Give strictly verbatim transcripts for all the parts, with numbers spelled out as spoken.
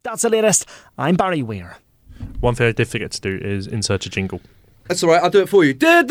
That's the latest. I'm Barry Weir. One thing I did forget to do is insert a jingle. That's all right, I'll do it for you. Friday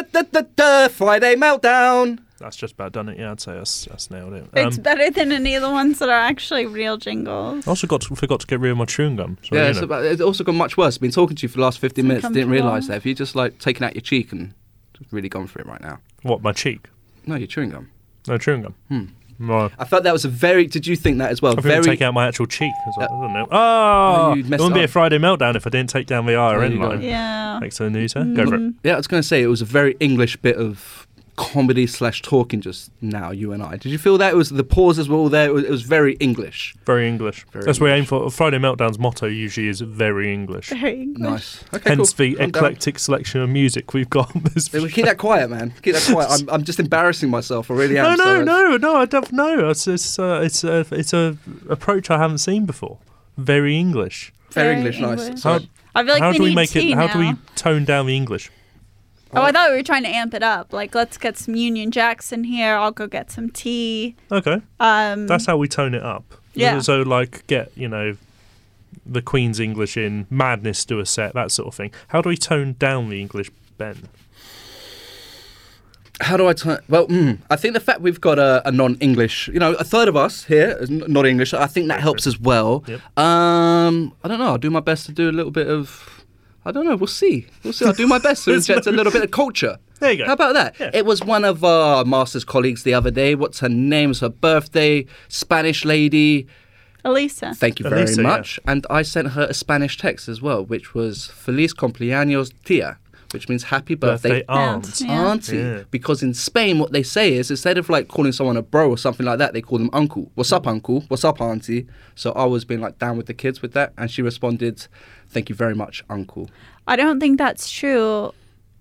Meltdown. That's just about done it. Yeah, I'd say that's, that's nailed it. It's Um, better than any of the ones that are actually real jingles. I also got to, forgot to get rid of my chewing gum. So, Yeah, you it's, know. about, it's also gone much worse. I've been talking to you for the last fifteen minutes. Didn't uncomfortable. realise that. If you just like taken out your cheek and just really gone for it right now. What, my cheek? No, you're chewing gum. No, chewing gum. Hmm. Right. I thought that was a very. Did you think that as well? I very. very... take out my actual cheek. I, was like, I don't know. Oh, you'd it messed wouldn't be up. a Friday meltdown if I didn't take down the R There N you go. line. Yeah. Thanks for the news, huh? Go for it. Yeah, I was going to say it was a very English bit of comedy slash talking just now. You and I. Did you feel that? It was the pauses were all there. It was, it was very English. Very English. Very That's what we aim English. for. Friday Meltdown's motto usually is very English. Very English. Nice. Okay, Hence cool. the I'm down. eclectic selection of music we've got on this. Yeah, well, keep that quiet, man. Keep that quiet. I'm, I'm just embarrassing myself. I really No, am. no, so no, no. I don't know. It's it's uh, it's a it's a approach I haven't seen before. Very English. Very Very English, nice. English. So, How, I feel like how we do we need make tea it? How now. do we tone down the English? Oh, I thought we were trying to amp it up. Like, let's get some Union Jacks in here. I'll go get some tea. Okay, Um, that's how we tone it up. Yeah. So like get you know the Queen's English in, Madness do a set, that sort of thing. How do we tone down the English, Ben? how do I turn? Well, mm, I think the fact we've got a, a non-English, you know, a third of us here is n- not English. I think that helps as well. Yep. Um, I don't know. I'll do my best to do a little bit of. I don't know. We'll see. We'll see. I'll do my best to There's inject no- a little bit of culture. There you go. How about that? Yeah. It was one of our master's colleagues the other day. What's her name? It's her birthday. Spanish lady. Elisa. Thank you Elisa, very yeah. much. And I sent her a Spanish text as well, which was Feliz cumpleaños tía, which means happy birthday, Birthday aunt. Yeah. auntie. Yeah. Because in Spain, what they say is instead of like calling someone a bro or something like that, they call them uncle. What's up, uncle? What's up, auntie? So I was being like down with the kids with that, and she responded, "Thank you very much, uncle." I don't think that's true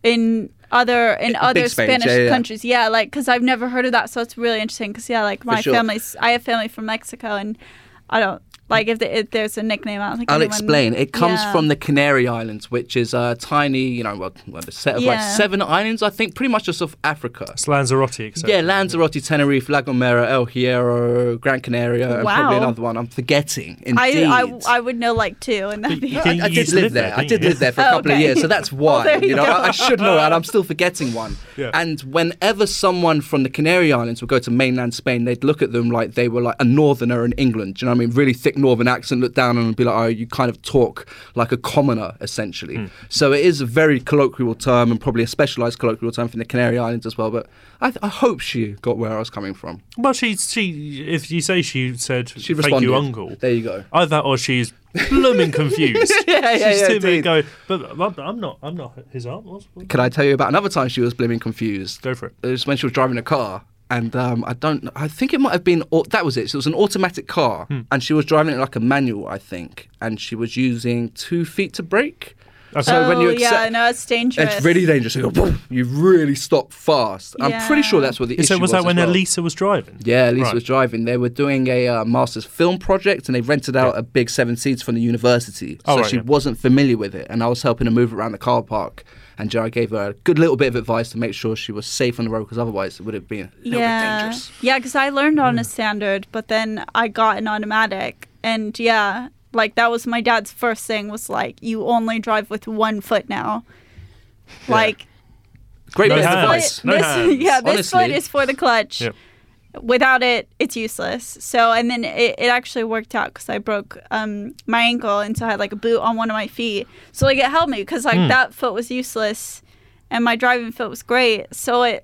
in other in Big other Spanish, Spanish yeah, yeah. countries. Yeah, like because I've never heard of that, so it's really interesting. Because yeah, like my sure. family's, I have family from Mexico, and I don't like if, the, if there's a nickname. I don't think I'll anyone- explain. It comes yeah. from the Canary Islands, which is a tiny, you know, well, well, a set of like Yeah. seven islands, I think, pretty much just off Africa. It's Lanzarote, et cetera. Yeah, Lanzarote, Tenerife, La Gomera, El Hierro, Gran Canaria, and Wow. probably another one I'm forgetting. I, Indeed. I I would know like two, and that'd be. You I, can- I you did used to live live there. there, I didn't did you? live there for a Oh, couple of okay. years, so that's why. there you you know, go. I, I should know, and I'm still forgetting one. Yeah. And whenever someone from the Canary Islands would go to mainland Spain, they'd look at them like they were like a northerner in England. Do you know what I mean? Really thick northern accent, look down on them and be like, oh, you kind of talk like a commoner, essentially. Hmm. So it is a very colloquial term and probably a specialised colloquial term from the Canary Islands as well. But I, I hope she got where I was coming from. Well, she, she, if you say she said, She thank responded. you, uncle, There you go. either or she's blooming confused. Yeah, yeah, she's yeah, sitting there indeed. going, but I'm- I'm not, I'm not his aunt. What's- what- Can I tell you about another time she was blimmin' confused? Go for it. It was when she was driving a car, and um, I don't. I think it might have been. au- That was it. So it was an automatic car, Hmm. and she was driving it like a manual, I think, and she was using two feet to brake. Okay. So oh when you yeah, accept- no, it's dangerous. It's really dangerous. You, go, boom, you really stop fast. I'm pretty sure Yeah. that's what the so issue was was. that as when well. Elisa was driving? Yeah, Elisa Right. was driving. They were doing a uh, master's film project, and they rented out Yeah. a big seven seats from the university. Oh, so right, she yeah. wasn't familiar with it, and I was helping her move around the car park. And I gave her a good little bit of advice to make sure she was safe on the road, because otherwise it would have been a little yeah, bit dangerous. yeah, because I learned on a standard, but then I got an automatic, and yeah, like that was my dad's first thing was like, you only drive with one foot now, Yeah. like. Great No bit of hands. advice. No this, hands. yeah, this Honestly. foot is for the clutch. Yep. Without it, it's useless. So, and then it, it actually worked out because I broke um, my ankle, and so I had like a boot on one of my feet. So like it helped me because like Hmm. that foot was useless, and my driving foot was great. So it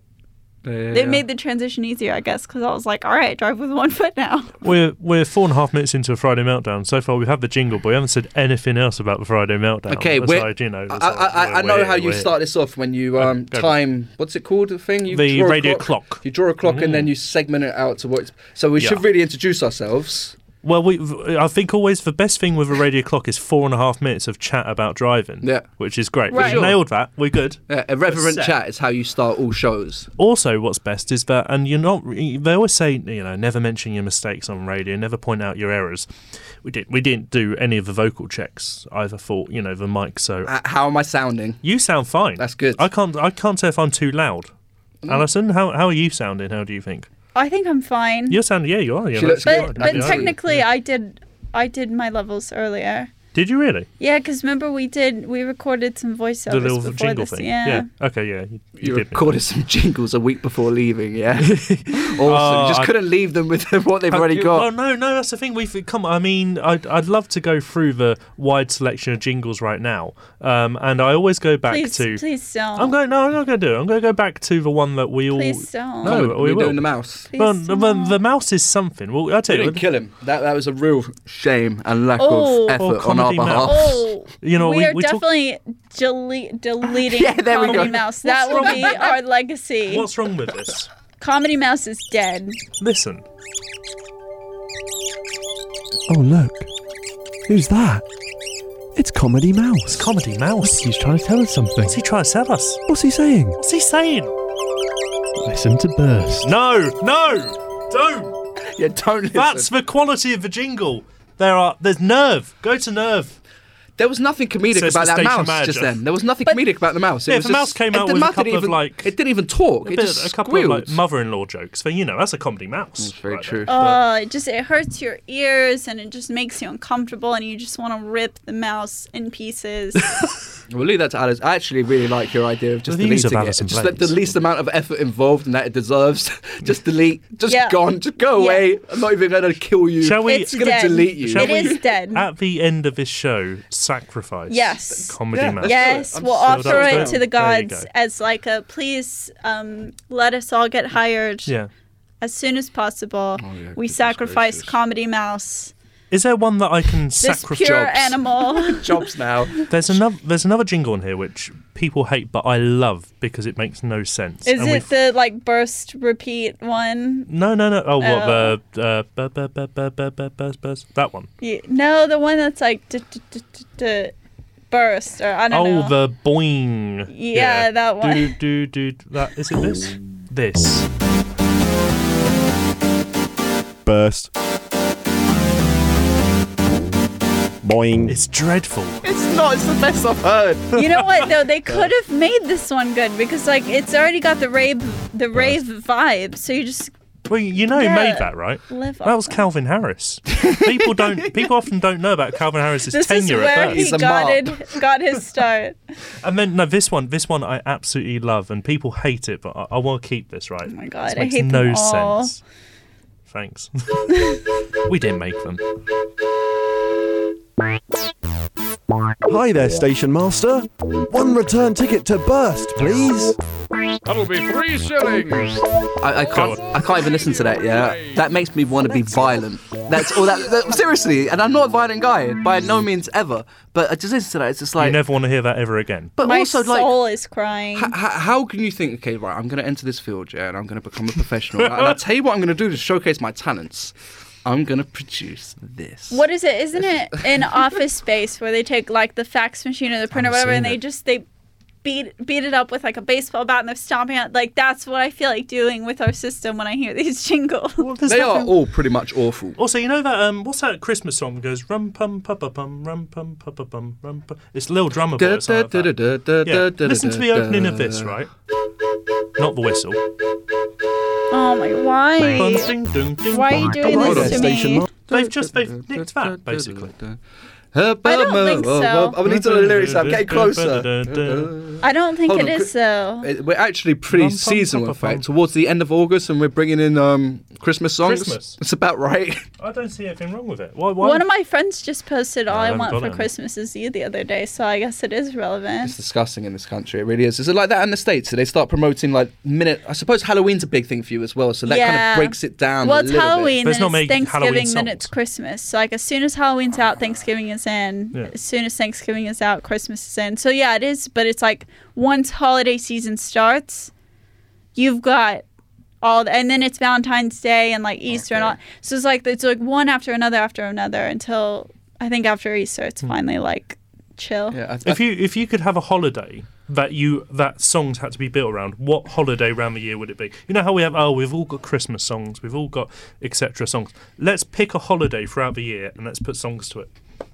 it made the transition easier, I guess, because I was like, all right, drive with one foot now. We're we're four and a half minutes into a Friday Meltdown. So far, we have the jingle, but we haven't said anything else about the Friday Meltdown. Okay, That's we're- like, you know, I, it's like, I, I, I we're- know how you we're- start this off when you Uh, um, go. time. What's it called? The thing you The draw a radio clock. You draw a clock and then Mm. you segment it out to what. It's, so we Yeah. should really introduce ourselves. Well, we I think always the best thing with a radio clock is four and a half minutes of chat about driving. Yeah. which is great. Right. We nailed that. We're good. Yeah, irreverent Set. chat is how you start all shows. Also, what's best is that, and you're not. They always say, you know, never mention your mistakes on radio, never point out your errors. We did. We didn't do any of the vocal checks either for you know the mic. So Uh, how am I sounding? you sound fine. That's good. I can't. I can't say if I'm too loud. Alison, how how are you sounding? How do you think? I think I'm fine. You're sounding. Yeah, you are. Yeah, She that's looks good. but but Yeah. technically, I did I did my levels earlier. Did you really? Yeah, because remember we did we recorded some voiceovers The little before jingle this. thing. Yeah. Okay, yeah. You, you You did recorded some jingles a week before leaving, yeah? Awesome. Oh, you just I- couldn't leave them with what they've already Well, got. no, no, that's the thing. We've come. I mean, I'd, I'd love to go through the wide selection of jingles right now, um, and I always go back Please, to. please don't. I'm going. No, I'm not going to do it. I'm going to go back to the one that we all. Please don't. No, We're we will. doing the mouse. Please Well, the, don't. the mouse is something. Well, I'll tell We you. didn't kill him. That that was a real shame and lack Oh. of effort Oh, on our comedy behalf. mouse. Oh, You know, we, we- are we talk- definitely delete, deleting Yeah, there we Comedy go. Mouse. That will be our legacy. What's wrong with this? Comedy Mouse is dead. Listen. Oh, look. Who's that? It's Comedy Mouse. Comedy Mouse. He's trying to tell us something. What's he trying to sell us? What's he saying? What's he saying? Listen to Burst. No, no, don't. Yeah, don't listen. That's the quality of the jingle. There are. There's Nerve. Go to Nerve. There was nothing comedic Says about the that station mouse manager. just then. There was nothing But- comedic about the mouse. It Yeah, was if the mouse just- came it- out the with a mouse didn't couple of, even- like- It didn't even talk. A, It bit, just a couple squealed. of like mother-in-law jokes. Then you know that's a comedy mouse. That's very right true. there. Oh, it just it hurts your ears and it just makes you uncomfortable and you just want to rip the mouse in pieces. We'll leave that to Alice. I actually really like your idea of just The views deleting of it. Alison Just let the Blades. least amount of effort involved and that it deserves. Just delete. Just Yeah. gone. Just go Yeah. away. I'm not even going to kill you. Shall we? It's I'm going dead. to delete you. Shall It we- is dead. At the end of this show, sacrifice. Yes. Comedy Yeah, mouse. let's do it. Yes, I'm we'll so offer down. it to the There you gods go. as like a please um, let us all get hired Yeah. as soon as possible. Oh, yeah, we goodness sacrifice gracious. Comedy Mouse. Is there one that I can This sacrifice? pure Jobs. animal. Jobs now. There's another. There's another jingle on here which people hate, but I love because it makes no sense. Is And it we've- the like burst repeat one? No, no, no. Oh, what Oh. the uh, bu- bu- bu- bu- bu- bu- buzz, buzz? That one. Yeah, no, the one that's like d- d- d- d- d- burst or I don't Oh, know. the boing. Yeah, that one. Do do do. That is it. This. This. Burst. Boing. It's dreadful. It's not. It's the best I've heard. You know what though? They could have made this one good because like it's already got the rave the rave vibe. So you just Well, you know who Yeah. made that, right? live That off was Calvin Harris. People don't. People often don't know about Calvin Harris's This is tenure where at he Burst. He's a got mop. it, got his start. And then no, this one, this one I absolutely love, and people hate it, but I, I want to keep this right. Oh my God, This I makes hate no them all. sense. Thanks. We didn't make them. Hi there, station master. One return ticket to Burst, please. That'll be three shillings. I, I can't. I can't even listen to that. Yeah, that makes me want to be violent. That's all. That, that seriously, and I'm not a violent guy by no means ever. But I just listen to that. It's just like. You never want to hear that ever again. but My also, like, soul is crying. H- h- how can you think, okay, right, I'm going to enter this field, yeah, and I'm going to become a professional. And I'll tell you what I'm going to do to showcase my talents. I'm going to produce this. What is it? Isn't it in Office Space where they take like the fax machine or the printer or haven't whatever and seen they it. just they beat beat it up with like a baseball bat and they're stomping it? Like that's what I feel like doing with our system when I hear these jingles. Well, there's They are nothing- all pretty much awful. Also, you know that um, what's that Christmas song that goes rum pum pa pa pum rum pum pa pa pum rum pum. It's Lil Drummer Boy. or something like that. Yeah. Listen to the opening of this, right? Not the whistle. Oh my! Why? Bum, ding, ding, ding, Why are you bum, doing bum, this bum. to me? They've just they've nicked that basically. I don't think so. I'm going to the lyrics. I'm getting closer. I don't think Hold it on, is though. It- We're actually pretty Rum, pum, seasonal, pum, in pum, fact. pum. Towards the end of August, and we're bringing in um, Christmas songs. Christmas. It's about right. I don't see anything wrong with it. Why? Why? One of my friends just posted "All I I, haven't Want got for it on. Christmas is You" the other day, so I guess it is It's relevant. disgusting in this country. It really is. Is it like that in the States? So they start promoting like minute. I suppose Halloween's a big thing for you as well. So that kind Yeah. of breaks it down. Well, a it's little Halloween, But it's then not it's making Halloween Thanksgiving, then songs. it's Christmas. So like as soon as Halloween's out, Thanksgiving is in. Yeah. As soon as Thanksgiving is out, Christmas is in. So yeah, it is. But it's like once holiday season starts, you've got all, the, and then it's Valentine's Day and like Easter and all. So it's like it's like one after another after another until I think after Easter it's finally like chill. bit. Yeah, I, If you if you could have a holiday that you that songs had to be built around, what holiday around the year would it be? You know how we have oh we've all got Christmas songs, we've all got et cetera songs. Let's pick a holiday throughout the year and let's put songs to it.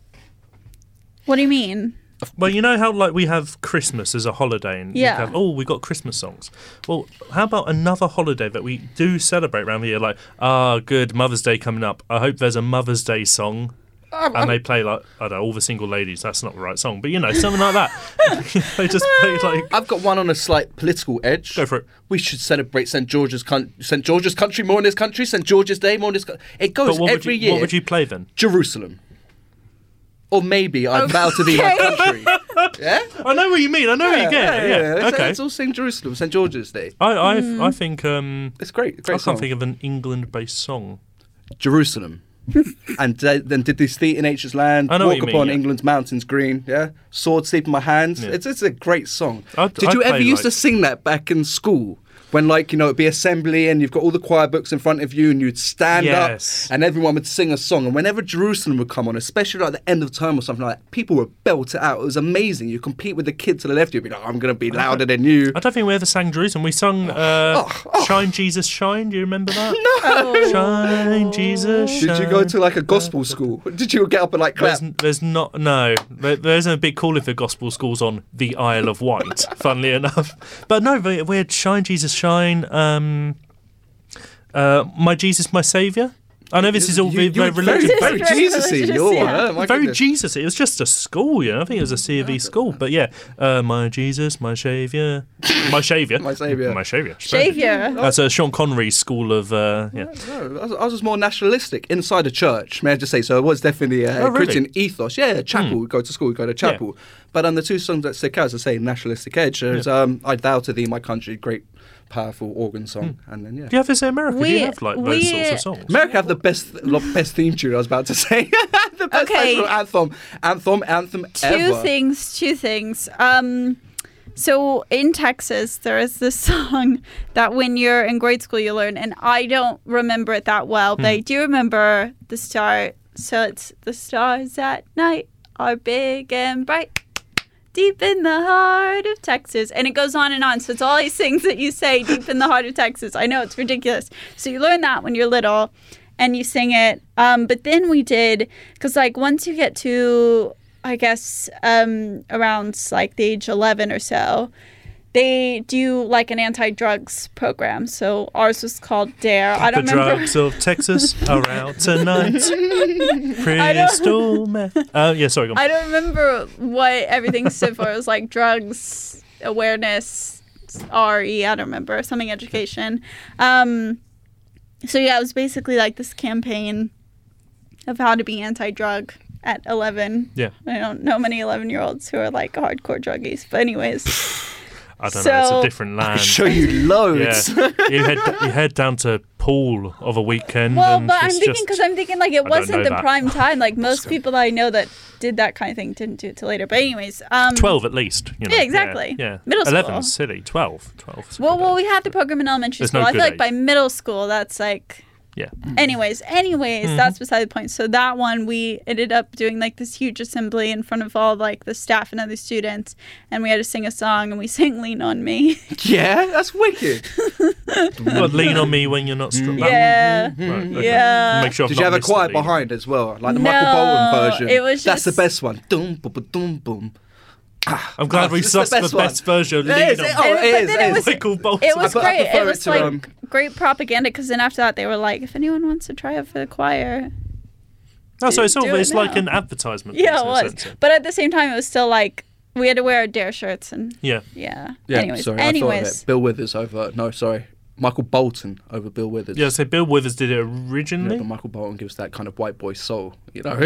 What do you mean? Well, you know how like we have Christmas as a holiday, and you Yeah. have, oh, we got Christmas songs. Well, how about another holiday that we do celebrate around the year? Like, ah, good Mother's Day coming up. I hope there's a Mother's Day song. and they play like I don't know, All the Single Ladies. That's not the right song, but you know, something like that. They just play like. I've got one on a slight political edge. Go for it. We should celebrate Saint George's con- Saint George's country more in this country. Saint George's Day more in this. Co- it goes But what every would you, year. What would you play then? Jerusalem. Or maybe I vow to thee my country. Yeah. I know what you mean. I know what you get. Yeah. It's, Okay. it's all Saint Jerusalem, Saint George's Day. I I I think um. It's great. I Great can't song. think of an England-based song. Jerusalem. And th- then did this feet in nature's land, I know what walk you mean, upon yeah. England's mountains green, yeah? Sword sleep in my hands. Yeah. It's it's a great song. I'd- did I'd you ever play, used to like- sing that back in school? When, like, you know, it'd be assembly and you've got all the choir books in front of you and you'd stand Yes. up and everyone would sing a song. And whenever Jerusalem would come on, especially like at the end of term or something like that, people would belt it out. It was amazing. You compete with the kid to the left, you'd be like, I'm going to be louder than you. I don't think we ever sang Jerusalem. We sung uh, "Shine Jesus Shine." Do you remember that? Oh. Shine Jesus Shine. Did you go to like a gospel school? Did you get up and like clap? There's, there's not no. There, there isn't a big calling for gospel schools on the Isle of Wight. Funnily enough, but no, we, we had "Shine Jesus Shine." Um, uh, "My Jesus, My Saviour." I know this is all You- very you were religious. Very, Very Jesus-y. religious, Your one, yeah. huh? My Very goodness. Jesus. It was just a school, you know. I think it was a C of E school, but yeah, uh, my Jesus, my Saviour, my Saviour, My saviour. my Saviour. Savior. That's uh, Sean Connery's school of uh, yeah. No, I was, I was just more nationalistic inside a church, may I just say. So it was definitely a Oh, really? Christian ethos. Yeah, chapel. We go to school, we go to chapel. But on the two songs that stick out, as I say, nationalistic edge, there's um, I Vow to Thee, My Country, great, powerful organ song. And then, yeah. Do you have this in America? Do We- you have like those we- sorts of songs? America have the best lo- best theme tune, I was about to say. the best Okay. national anthem. Anthem, anthem Two ever. things, two things. Um, so in Texas, there is this song that when you're in grade school you learn, and I don't remember it that well, but I do remember the start. So it's the stars at night are big and bright, deep in the heart of Texas. And it goes on and on. So it's all these things that you say deep in the heart of Texas. I know, it's ridiculous. So you learn that when you're little and you sing it. Um, but then we did, because like once you get to, I guess, um, around like the age eleven or so, they do like an anti-drugs program. So ours was called DARE. I don't the remember. drugs of Texas are out tonight. Crystal meth. Oh yeah, sorry. Go on. I don't remember what everything stood for. It was like drugs awareness, R E. I don't remember, something education. Um, so yeah, it was basically like this campaign of how to be anti-drug at eleven. Yeah. I don't know many eleven-year-olds who are like hardcore druggies, but anyways. I don't know. It's So- a different I land. show you Yeah, loads. you head you head down to Poole of a weekend. Well, and but I'm it's thinking just- because I'm thinking like it don't wasn't know the that. prime time. Like most people that I know that did that kind of thing didn't do it till later. But anyways, um, twelve at least. You know? Yeah, exactly. Yeah, Middle school. eleven's silly. Twelve. Twelve. is a Well, good well, age. we had the program in elementary There's school. no I feel good like age. by middle school, that's like. Yeah. Anyways, anyways, Mm-hmm. that's beside the point. So that one, we ended up doing like this huge assembly in front of all like the staff and other students, and we had to sing a song, and we sang "Lean on Me." Yeah, that's wicked. What, lean on me when you're not strong. Yeah. Right, okay. Yeah. Make sure I've Did not you have a missed the choir lead. behind as well? Like the No, Michael Bolton version? it was That's the just- best one. Dum, boom, boom, boom, boom. I'm glad Oh, we it's the sussed the best best, one. version of It lean is, on it- me. oh, And- it but is, then it it is. was- Michael Bolton. It was I pre- I great. prefer It it was to, like um, great propaganda because then after that they were like, if anyone wants to try out for the choir, No, so it's do sort of it it's like now. an advertisement. yeah, in it a was. sense. But at the same time, it was still like we had to wear our Dare shirts and Yeah. yeah. Yeah, anyways, sorry, I thought of anyways, it. Bill Withers over, no, sorry. Michael Bolton over Bill Withers. Yeah, so Bill Withers did it Yeah, originally. but Michael Bolton gives that kind of white boy soul, you know.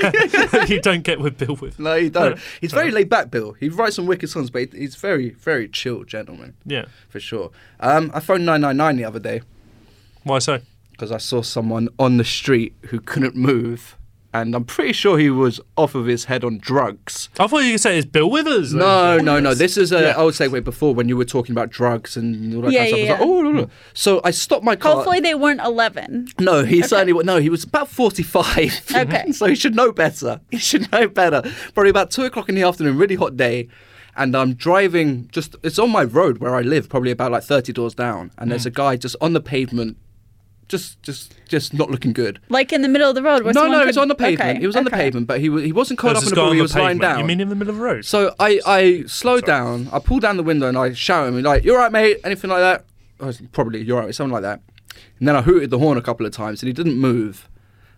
You don't get with Bill Withers. No, he don't. No. He's very laid back, Bill. He writes some wicked songs, but he's very, very chill gentleman, Yeah. for sure. Um, I phoned nine nine nine the other day Why so? because I saw someone on the street who couldn't move, and I'm pretty sure he was off of his head on drugs. I thought you could say it's Bill Withers. No, no, no. This is a Yeah. old segue before when you were talking about drugs and all that Yeah, kind of stuff. yeah, I was like, oh, no, no. So I stopped my car. hopefully they weren't eleven. No, he certainly wa- no. He was about forty-five. Okay. So he should know better. He should know better. Probably about two o'clock in the afternoon, really hot day, and I'm driving. Just it's on my road where I live, probably about like thirty doors down, and there's a guy just on the pavement, just, just, just not looking good. Like in the middle of the road. Where No, someone no, could... he was on the pavement. Okay, He was on the okay. pavement, but he wa- he wasn't caught There's up in this the guy ball. on He the was lying pavement. down. You mean in the middle of the road? So I, I slowed down. I pulled down the window and I shouted at him like, "You all right, mate?" Anything like that? I was probably, "You're all right," something like that. And then I hooted the horn a couple of times and he didn't move.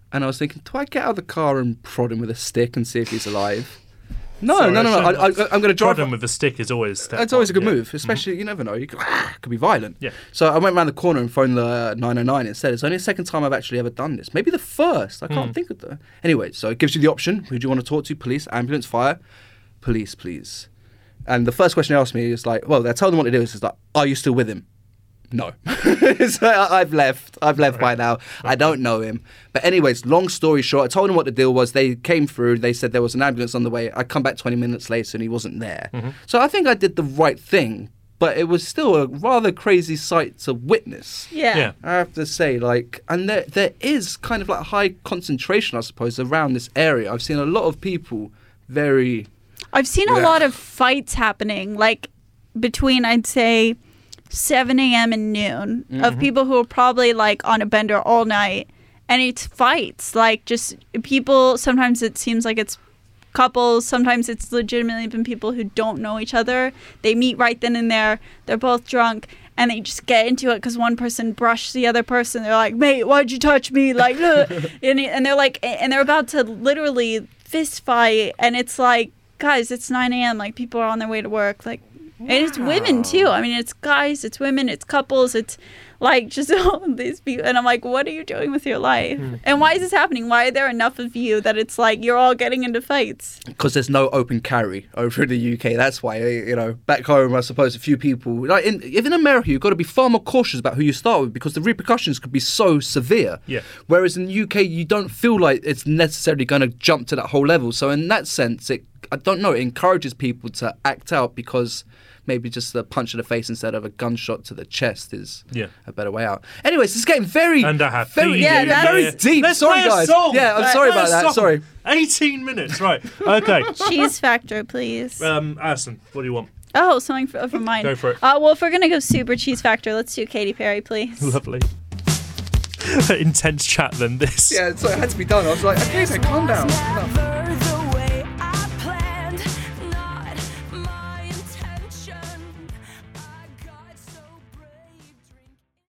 And I was thinking, do I get out of the car and prod him with a stick and see if he's alive? No, Sorry, no, no, no. I I, I, shouldn't I'm going to drive. Prod him with a stick is always. Step It's always a one, good yeah. move, especially you never know. You could, ah, could be violent. Yeah. So I went around the corner and phoned the nine oh nine instead. It's only the second time I've actually ever done this. Maybe the first. I can't Mm. think of the. Anyway, so it gives you the option. Who do you want to talk to? Police, ambulance, fire, police, please. And the first question they asked me is like, well, they tell them what to do. It's like, are you still with him? No. So I- I've left. I've left by now. I don't know him. But anyways, long story short, I told them what the deal was. They came through. They said there was an ambulance on the way. I come back twenty minutes later and he wasn't there. So I think I did the right thing. But it was still a rather crazy sight to witness. Yeah. Yeah. I have to say, like, and there there is kind of like high concentration, I suppose, around this area. I've seen a lot of people very... I've seen a Yeah. lot of fights happening, like between, I'd say, seven a.m. and noon, of people who are probably like on a bender all night. And it's fights, like just people. Sometimes it seems like it's couples. Sometimes it's legitimately been people who don't know each other. They meet right then and there. They're both drunk. And they just get into it because one person brushed the other person. They're like, "Mate, why'd you touch me?" Like, "Ugh." and and they're like, and they're about to literally fist fight. And it's like, guys, it's nine a.m. Like, people are on their way to work. Like, and it's women too. I mean, it's guys, it's women, it's couples, it's like just all of these people. And I'm like, what are you doing with your life? And why is this happening? Why are there enough of you that it's like you're all getting into fights? Because there's no open carry over in the U K. That's why, you know, back home, I suppose a few people, like in, even in America, you've got to be far more cautious about who you start with because the repercussions could be so severe. Yeah. Whereas in the U K, you don't feel like it's necessarily going to jump to that whole level. So in that sense, it, I don't know, it encourages people to act out because maybe just a punch in the face instead of a gunshot to the chest is Yeah. a better way out. Anyways, this getting very, And a happy very, Yeah, New that's- very Year. deep. Let's Sorry, play a guys. song. Yeah, I'm Let's sorry play a about that. song. Sorry. eighteen minutes, right. Okay. Cheese factor, please. Um, Alison, what do you want? Oh, something for, for mine. Go for it. Uh, well, if we're going to go super cheese factor, let's do Katy Perry, please. Lovely. Intense chat than this. Yeah, so it had to be done. I was like, okay, so calm down. Calm down.